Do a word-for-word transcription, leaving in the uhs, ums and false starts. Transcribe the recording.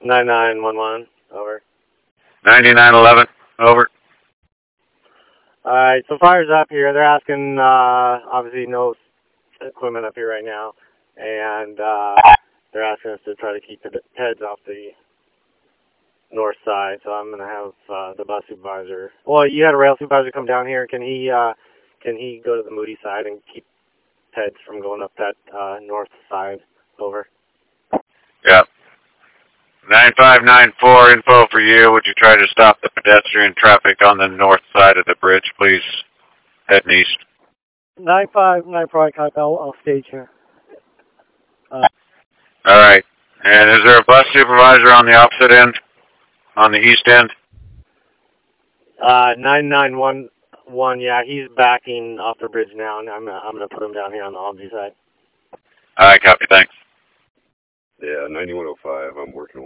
nine nine one one, over. ninety-nine eleven, over. Alright, so fire's up here. They're asking, uh, obviously no equipment up here right now. And, uh, they're asking us to try to keep the heads off the north side. So I'm going to have, uh, the bus supervisor. Well, you had a rail supervisor come down here. Can he, uh, can he go to the Moody side and keep heads from going up that, uh, north side? Over. Yeah. nine five nine four, info for you. Would you try to stop the pedestrian traffic on the north side of the bridge, please? Heading east. nine five nine four, I'll, I'll stage here. Uh, All right. And is there a bus supervisor on the opposite end? On the east end? Uh, nine nine one one, yeah, he's backing off the bridge now, and I'm, I'm going to put him down here on the Albany side. All right, copy, thanks. Yeah, ninety-one oh five, I'm working